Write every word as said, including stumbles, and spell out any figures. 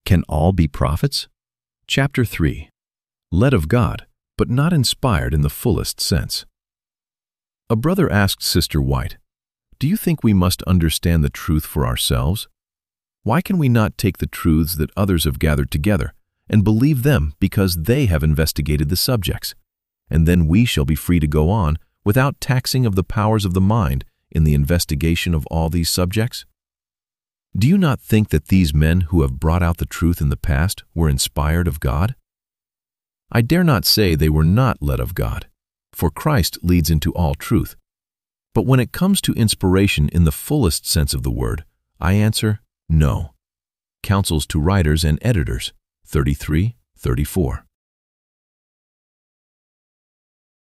Can all be prophets? Chapter three. Led of God, but not inspired in the fullest sense. A brother asked Sister White, "Do you think we must understand the truth for ourselves? Why can we not take the truths that others have gathered together and believe them because they have investigated the subjects, and then we shall be free to go on without taxing of the powers of the mind in the investigation of all these subjects? Do you not think that these men who have brought out the truth in the past were inspired of God? I dare not say they were not led of God, for Christ leads into all truth. But when it comes to inspiration in the fullest sense of the word, I answer, no." Counsels to Writers and Editors, thirty-three thirty-four.